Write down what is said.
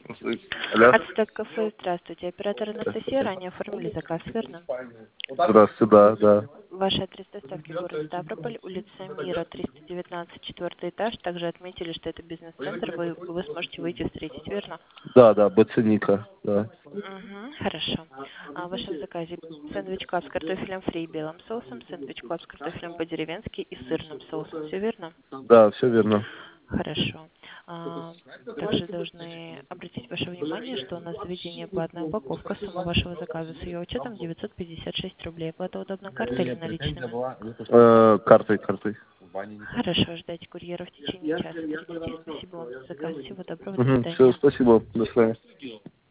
Алло. Ацтек кафе, здравствуйте. Оператор Анастасия, ранее оформили заказ, верно? Здравствуйте, да, да. Ваш адрес доставки город Ставрополь, улица Мира, 319, четвертый этаж. Также отметили, что это бизнес-центр, вы сможете выйти встретить, верно? Да, да, Бациника, да. Угу, хорошо. А в вашем заказе сэндвич клаб с картофелем фри и белым соусом, сэндвич клаб с картофелем по-деревенски и сырным соусом, все верно? Да, все верно. Хорошо. Также должны обратить ваше внимание, что у нас заведение платная упаковка. Сумма вашего заказа с ее учетом 956 рублей. Оплата удобна картой или наличными? Картой. Хорошо, ждайте курьера в течение часа 30. Спасибо вам за заказ. Всего доброго, до Угу, все, свидания. спасибо, до свидания.